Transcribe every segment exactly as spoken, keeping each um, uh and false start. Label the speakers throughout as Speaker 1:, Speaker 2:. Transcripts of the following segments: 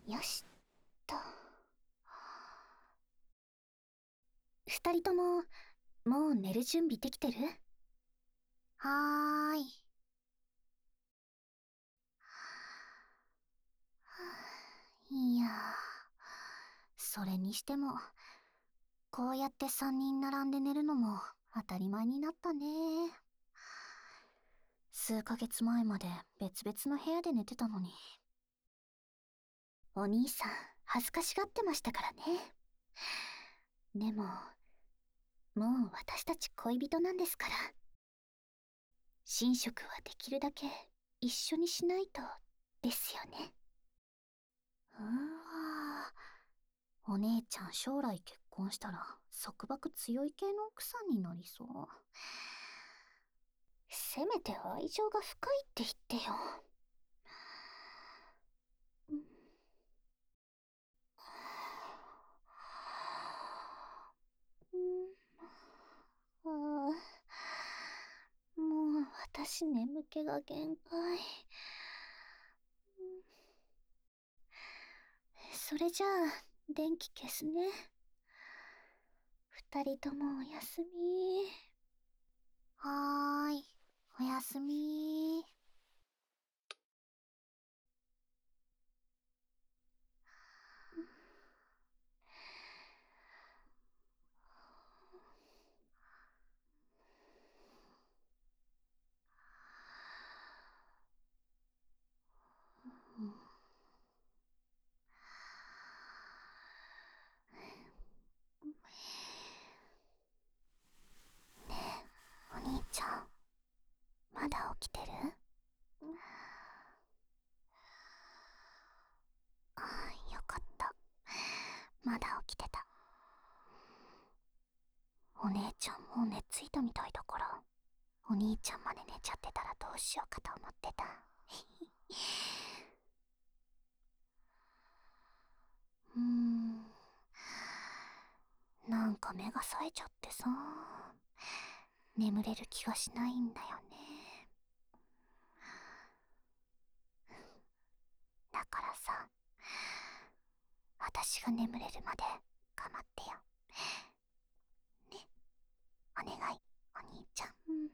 Speaker 1: よしと。二人とももう寝る準備できてる？
Speaker 2: はーい。いやー、それにしてもこうやって三人並んで寝るのも当たり前になったね。数ヶ月前まで別々の部屋で寝てたのに。
Speaker 1: お兄さん恥ずかしがってましたからね。でももう私たち恋人なんですから、寝食はできるだけ一緒にしないとですよね。
Speaker 2: うーわー、お姉ちゃん将来結婚したら束縛強い系の奥さんになりそう。
Speaker 1: せめて愛情が深いって言ってよ。
Speaker 2: うん、あー、もう私眠気が限界。それじゃあ電気消すね。二人ともおやすみ。はーい、おやすみ。お兄ちゃん、まだ起きてる？ああ、よかった。まだ起きてた。お姉ちゃんもう寝ついたみたいだから、お兄ちゃんまで寝ちゃってたらどうしようかと思ってた。うーん、なんか目が冴えちゃってさ、眠れる気がしないんだよね。だからさ、私が眠れるまで構ってよ。ね、お願い、お兄ちゃん。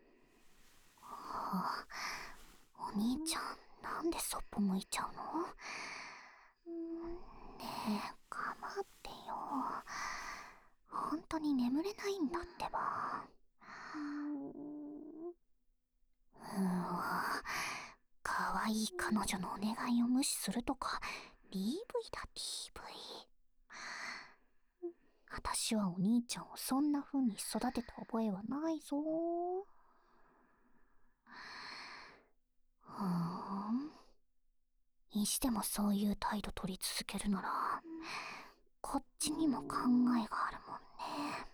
Speaker 2: はあ、お兄ちゃん、なんでそっぽ向いちゃうの？ねえ、構ってよ。本当に眠れないんだってば。うーわ、かわいい彼女のお願いを無視するとか ディーブイ だ ディーブイ。 私はお兄ちゃんをそんな風に育てた覚えはないぞ。ふーん、にしてもそういう態度取り続けるならこっちにも考えがあるもんね。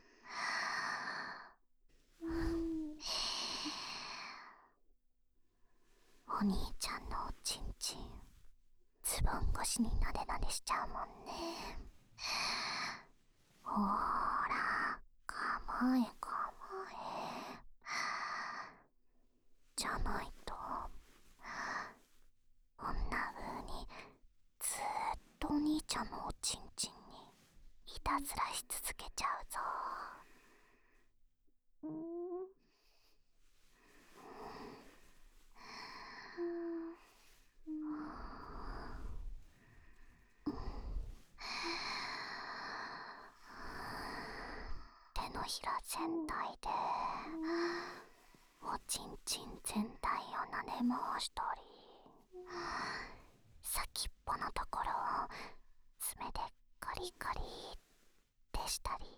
Speaker 2: お兄ちゃんのおちんちん、ズボン越しになでなでしちゃうもんね。ほーら、構え構え。じゃないと、こんな風にずーっとお兄ちゃんのおちんちんにいたずらし続けちゃうぞ。うーん、手のひら全体でおちんちん全体をなで回したり、先っぽのところを爪でカリカリってしたり、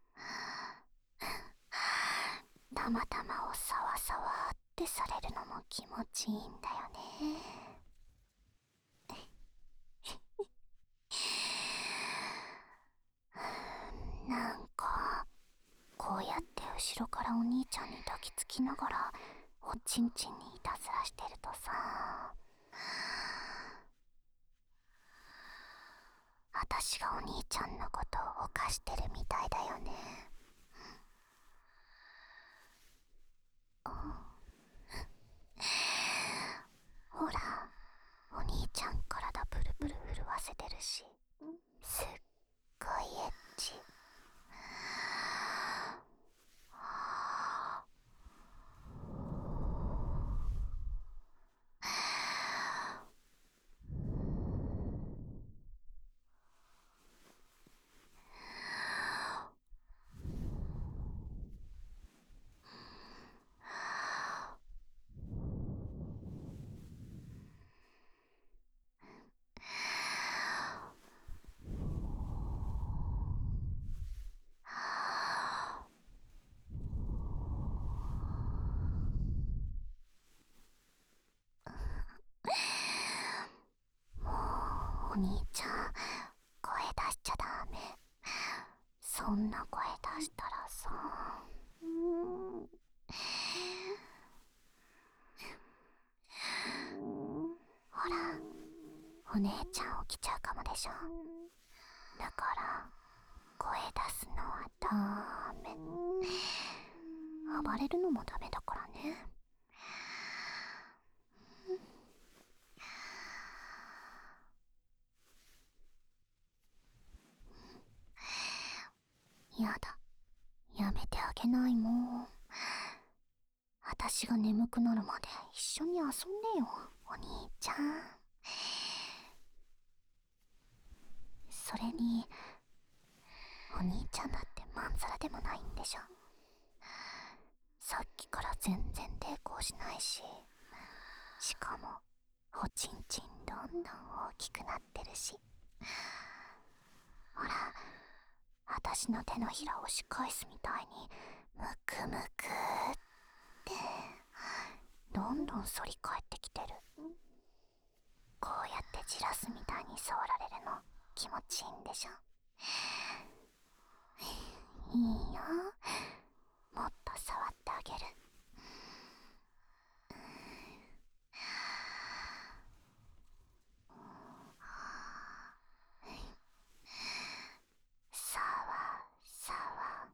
Speaker 2: たまたまをサワサワってされるのも気持ちいいんだよね。なんかこうやって後ろからお兄ちゃんに抱きつきながらおちんちんにいたずらしてるとさ、私がお兄ちゃんのことを犯してるみたいだよね。ほら、お兄ちゃん体ブルブル震わせてるし、 お兄ちゃん、声出しちゃダメ。そんな声出したらさ、うーんほら、お姉ちゃん起きちゃうかもでしょ。だから声出すのはダメ。暴れるのもダメだからね。やだ、やめてあげないもん。あたしが眠くなるまで一緒に遊んでよ、お兄ちゃん。それに、お兄ちゃんだってまんざらでもないんでしょ。さっきから全然抵抗しないし、しかもおちんちんどんどん大きくなってるし。ほら、あたしの手のひらを押し返すみたいにムクムクってどんどん反り返ってきてる。こうやってじらすみたいに触られるの気持ちいいんでしょ。いいよ、もっと触ってあげる。さわさわ、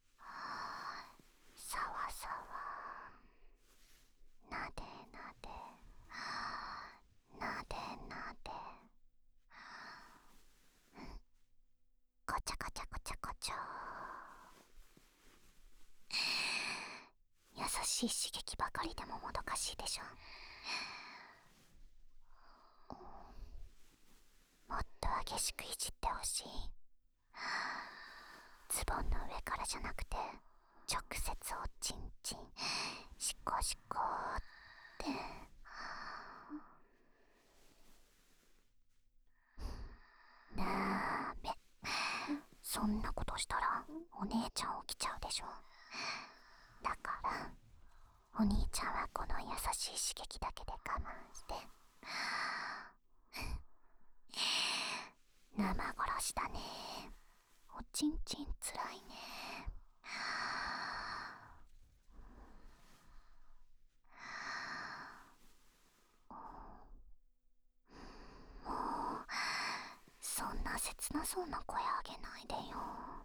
Speaker 2: さわさわ、なでなで、なでなで、こちゃこちゃこちゃこちゃ。優しい刺激ばかりでももどかしいでしょ。もっと激しくいじってほしい。ズボンの上からじゃなくて直接おちんちん、シコシコって。ダメ、そんなことしたらお姉ちゃん起きちゃうでしょ。だからお兄ちゃんはこの優しい刺激だけで我慢して。生殺しだね。おちんちんつらいね。もうそんな切なそうな声あげないでよ。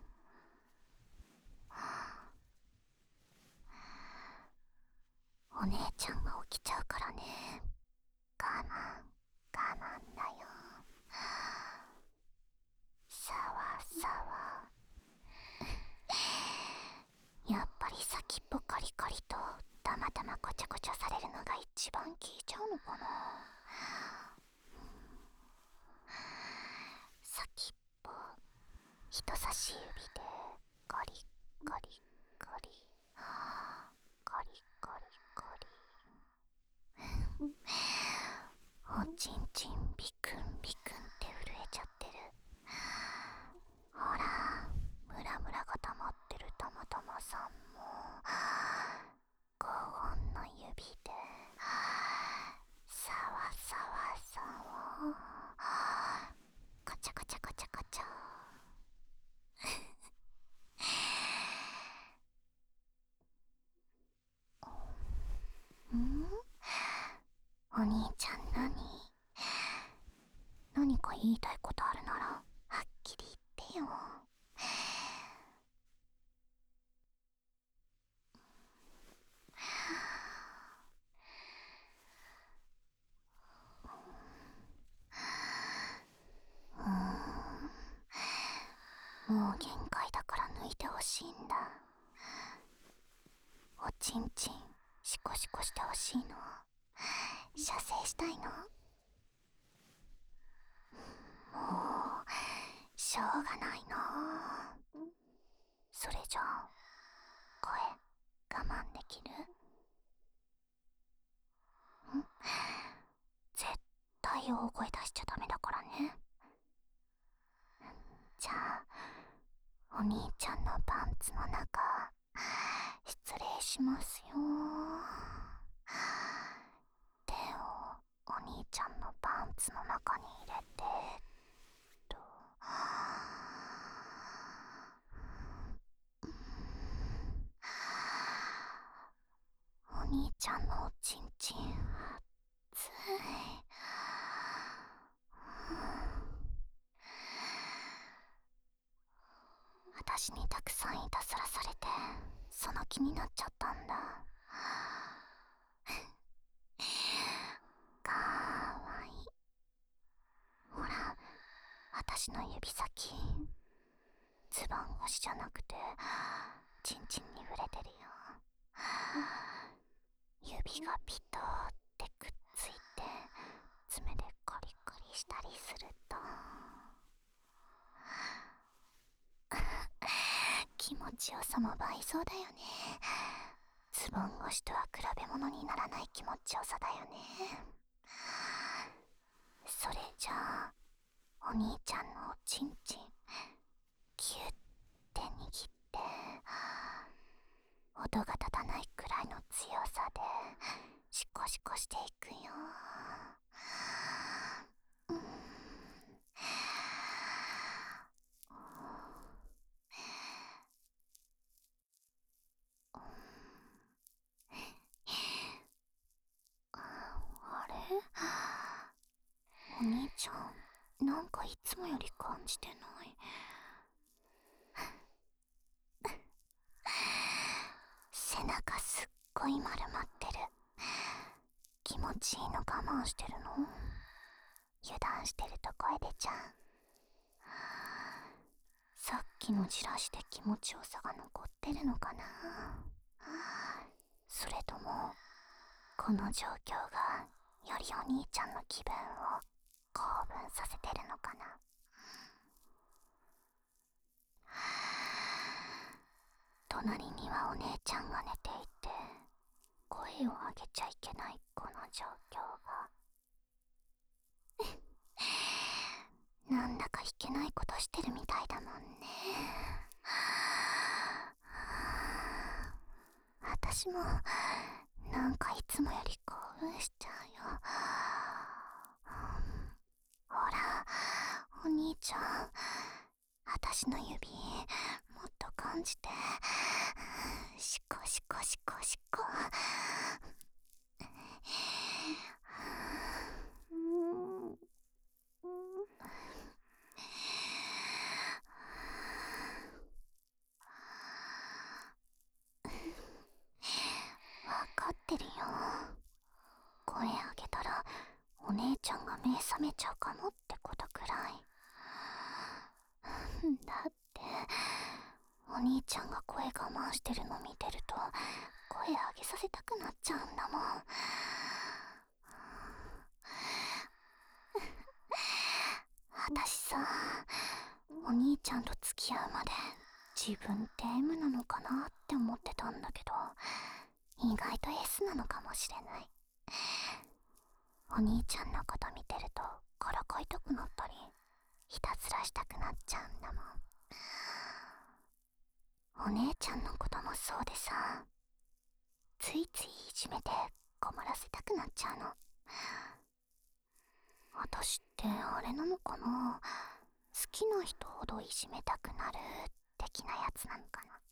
Speaker 2: お姉ちゃんが起きちゃうからね。我慢我慢だよ。さわさわ。やっぱり先っぽカリカリとたまたまこちゃこちゃされるのが一番効いちゃうのかな。先っぽ人差し指でガリガリガリガリガリガリ。おちんちんビクンビクンって震えちゃってる。ほら、ムラムラが溜まってるたまたまさんもごほんの指でさわさわさわ、カチャカチャカチャカチャ。ん？お兄ちゃん何？何か言いたいことあるならはっきり言ってよ。うーん、もう限界だから抜いてほしいんだ。おちんちんシコシコしてほしいの？射精したいの？もうしょうがないな。それじゃあ声我慢できる？ん？絶対大声出しちゃダメだからね。じゃあお兄ちゃんのパンツの中失礼しますよ。手をお兄ちゃんのパンツの中に入れてちんちん熱い。私にたくさんいたずらされてその気になっちゃったんだ。かわいい。ほら、私の指先ズボン越しじゃなくてチンチンに触れてるよ。指がピトーってくっついて爪でコリコリしたりすると気持ちよさも倍増だよね。ズボン越しとは比べ物にならない気持ちよさだよね。それじゃあお兄ちゃんのおちんちんキュッて握って音が立たないくらいの強さでシコシコしていくよ。うん、あれ、お兄ちゃんなんかいつもより感じてない。背中すっごい丸まってる。気持ちいいの我慢してるの？油断してると声出ちゃう。さっきのじらしで気持ちよさが残ってるのかな。それともこの状況がよりお兄ちゃんの気分を興奮させてるのかな。隣にはお姉ちゃんが寝ていて声を上げちゃいけないこの状況がなんだかいけないことしてるみたいだもんね。私もなんかいつもより興奮しちゃうよ。ほらお兄ちゃん、私の指もっと感じて。シコシコシコシコ。わかってるよ。声上げたらお姉ちゃんが目覚めちゃうかもってことくらい。だってお兄ちゃんが声我慢してるの見てると声上げさせたくなっちゃうんだもん。私さ、お兄ちゃんと付き合うまで自分って エム なのかなって思ってたんだけど意外と エス なのかもしれない。お兄ちゃんのこと見てるとからかいたくなったりいたずらしたくなっちゃうんだもん。お姉ちゃんのこともそうでさ、ついついいじめて困らせたくなっちゃうの。私ってあれなのかな、好きな人ほどいじめたくなる的なやつなのかな。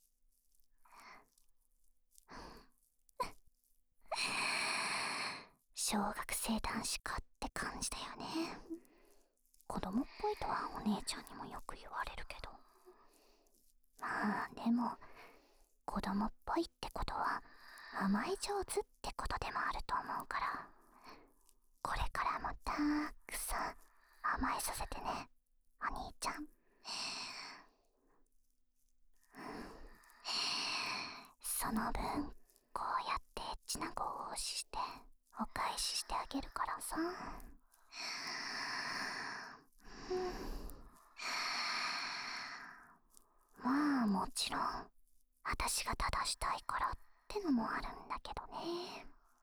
Speaker 2: 小学生男子かって感じだよね。子供っぽいとはお姉ちゃんにもよく言われるけど、まあでも子供っぽいってことは甘え上手ってことでもあると思うから、これからもたくさん甘えさせてね、お兄ちゃん。その分こうやってエッチなご奉仕してお返ししてあげるからさ。まあもちろん私が正したいからってのもあるんだけどね。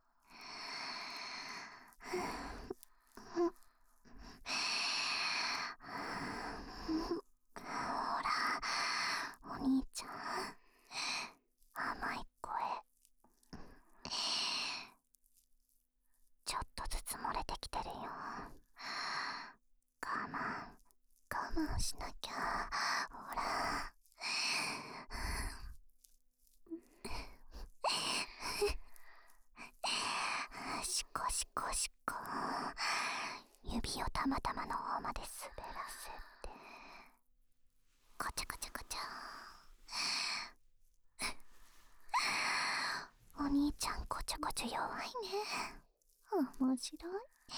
Speaker 2: ほらお兄ちゃん、甘い声ちょっとずつ漏れてきてるよ。我慢我慢しなきゃ。ほらしこしこ、指をたまたまの方まで滑らせて、こちゃこちゃこちゃ。お兄ちゃんこちゃこちゃ弱いね。面白い。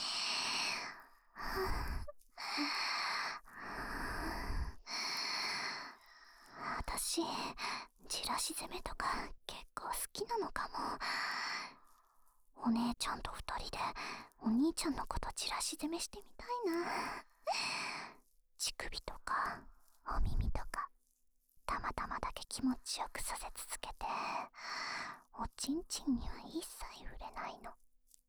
Speaker 2: 私、じらし攻めとか結構好きなのかも。お姉ちゃんと二人でお兄ちゃんのことじらし攻めしてみたいな。乳首とかお耳とか、たまたまだけ気持ちよくさせ続けて、おちんちんには一切触れないの。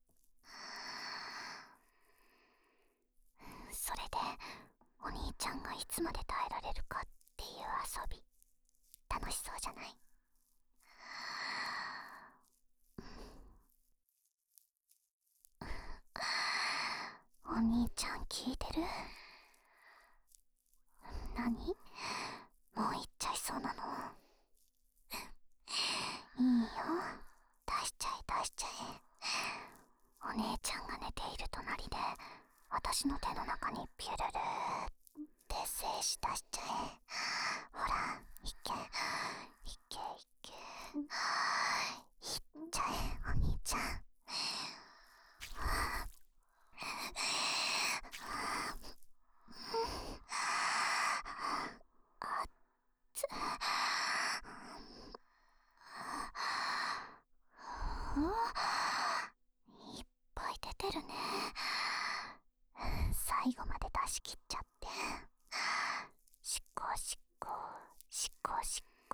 Speaker 2: それでお兄ちゃんがいつまで耐えられるかっていう遊び、楽しそうじゃない？お兄ちゃん聞いてる？何？もう行っちゃいそうなの？いいよ、出しちゃえ出しちゃえ。お姉ちゃんが寝ている隣で私の手の中にピュルルーって精子出しちゃえ。ほら、いけいけいけ、いっちゃえお兄ちゃん。あっつ。いっぱい出てるね。最後まで出し切っちゃって、しこしこしこしこ。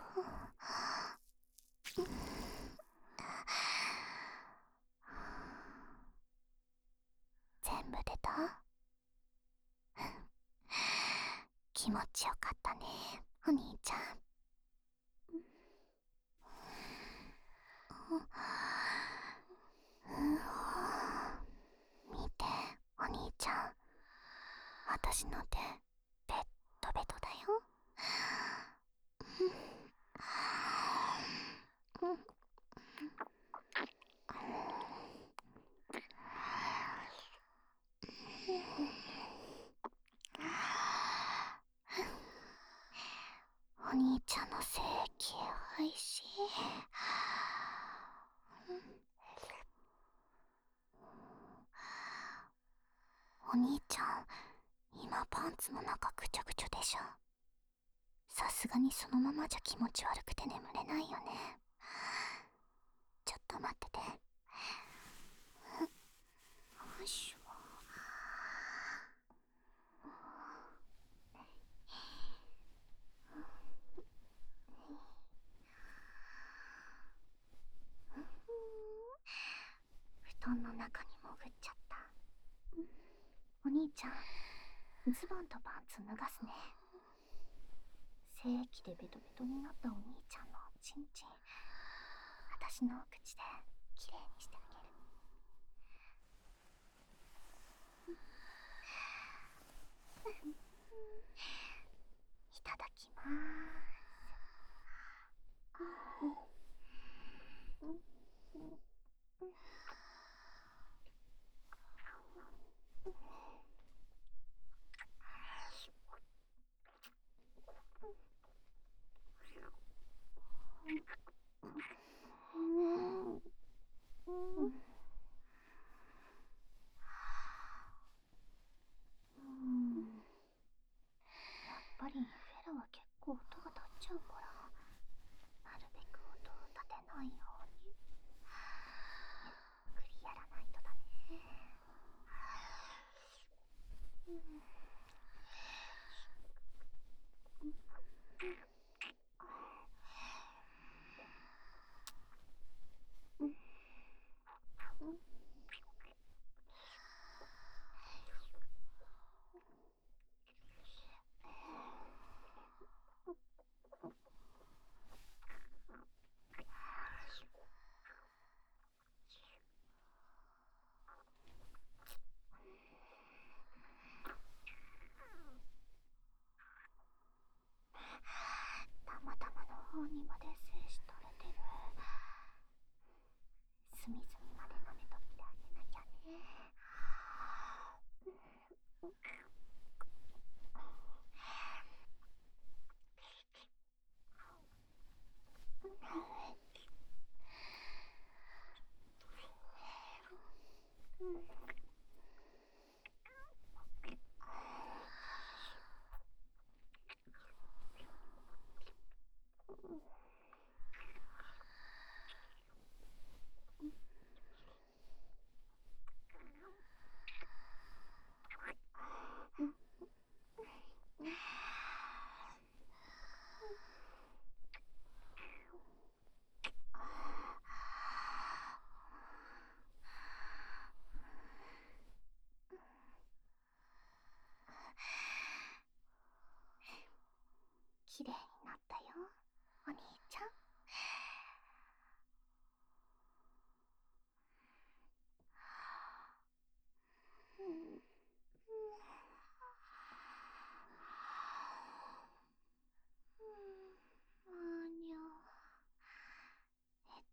Speaker 2: 全部出た？気持ちよかったね、お兄ちゃん。見て、お兄ちゃん、私の手ベッドベトだよ。お兄ちゃんの精液おいしい。お兄ちゃん、今パンツの中ぐちょぐちょでしょ。さすがにそのままじゃ気持ち悪くて眠れないよね。ちょっと待ってて。よいしょ。布団の中に潜っちゃった。お兄ちゃん、ズボンとパンツ脱がすね。精液でベトベトになったお兄ちゃんのチンチン、私の口できれいにしてあげる。いただきまーす。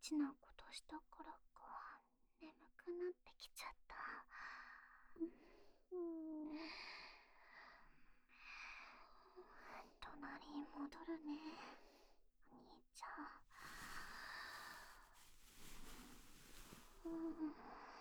Speaker 2: チなことしたからか眠くなってきちゃった。うん。隣に戻るね、お兄ちゃん。うん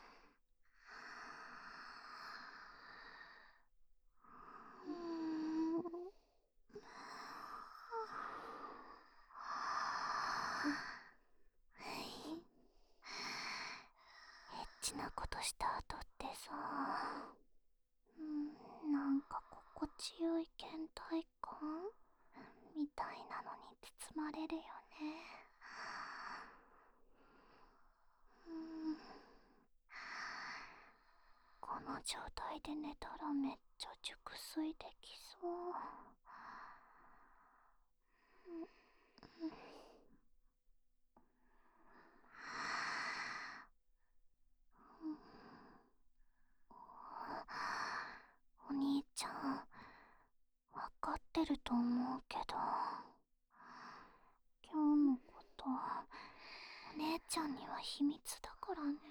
Speaker 2: エッチなことした後ってさ、うん、なんか心地よい倦怠感みたいなのに包まれるよね。うん、この状態で寝たらめっちゃ熟睡できそう。うんお兄ちゃん、わかってると思うけど、今日のこと、お姉ちゃんには秘密だからね。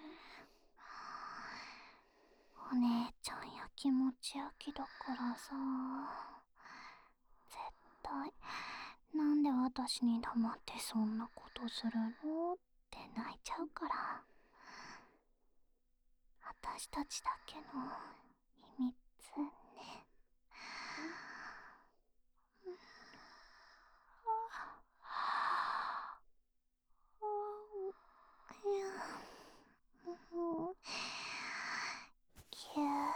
Speaker 2: お姉ちゃんやきもち焼きだからさ、絶対、なんで私に黙ってそんなことするのって泣いちゃうから。私たちだけの秘密ね。キュー。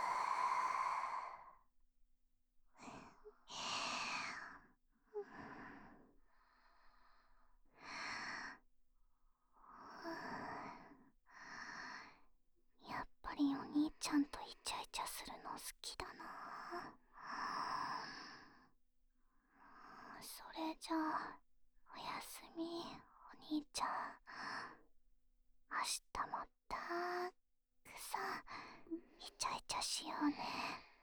Speaker 2: やっぱりお兄ちゃんとイチャイチャするの好きだな。それじゃあおやすみ、お兄ちゃん。明日もたくさんイチャイチャしようね。